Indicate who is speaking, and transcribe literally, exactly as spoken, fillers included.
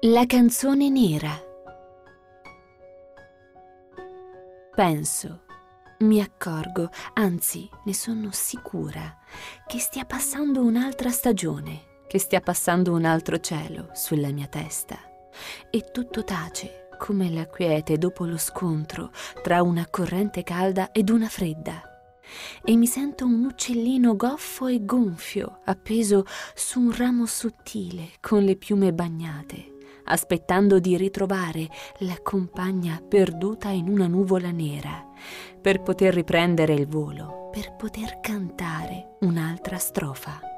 Speaker 1: La canzone nera. Penso, mi accorgo, anzi ne sono sicura, che stia passando un'altra stagione, che stia passando un altro cielo sulla mia testa. E tutto tace come la quiete dopo lo scontro tra una corrente calda ed una fredda. E mi sento un uccellino goffo e gonfio appeso su un ramo sottile con le piume bagnate, aspettando di ritrovare la compagna perduta in una nuvola nera, per poter riprendere il volo, per poter cantare un'altra strofa.